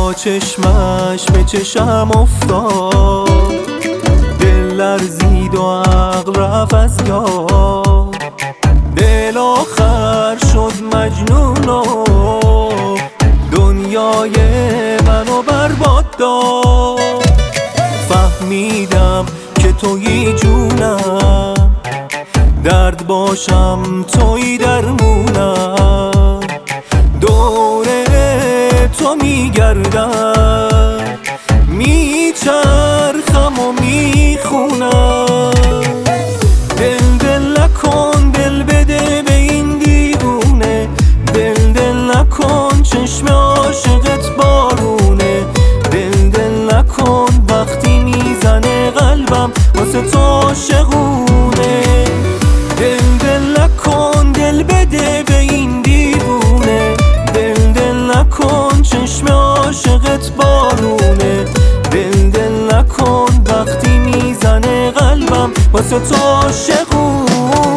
با چشمش به چشم افتاد، دل لرزید و عقل رفت از یاد. دل آخر شد مجنون و دنیای منو برباد داد. فهمیدم که تویی جونم، درد باشم تویی درمونم. دوره تو میگردم، میچرخم و میخونم. دل نکن، دل بده به این دیوونه. دل نکن، چشم عاشقت بارونه. دل نکن، وقتی میزنه قلبم واسه تو عاشقونه. دل نکن، دل بده به این دیوونه. دل نکن، چشم عاشقت بارونه. دل نکن، وقتی میزنه قلبم واسه تو عاشقونه.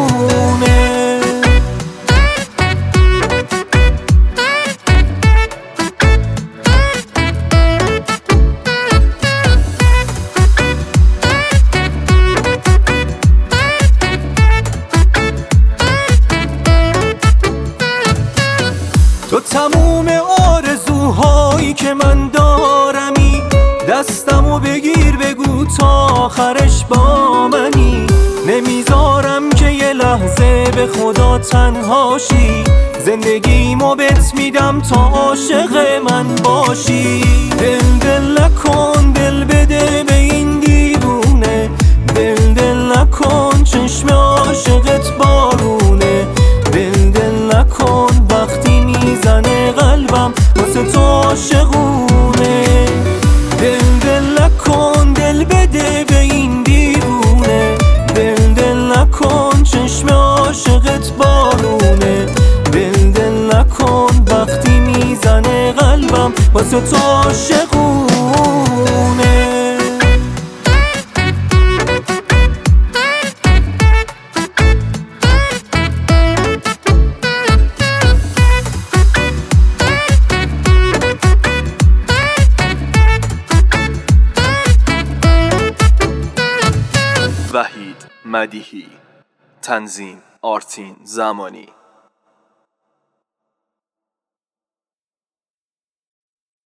تو تموم آرزوهایی که من دارمی، دستمو بگیر بگو تا آخرش با منی. نمیذارم که یه لحظه به خدا تنهاشی، زندگیمو بهت میدم تا عاشق من باشی. دل نکن، دل بده به این دیوونه. دل نکن، چشم عاشقت بارونه. دل نکن، وقتی میزنه قلبم واسه تو عاشقونه. دل نکن، دل بده به این دیوونه. دل نکن، چشم عاشقت بارونه. دل نکن، وقتی میزنه قلبم واسه تو عاشقونه. وحید مدیحی، تنظیم آرتین زمانی.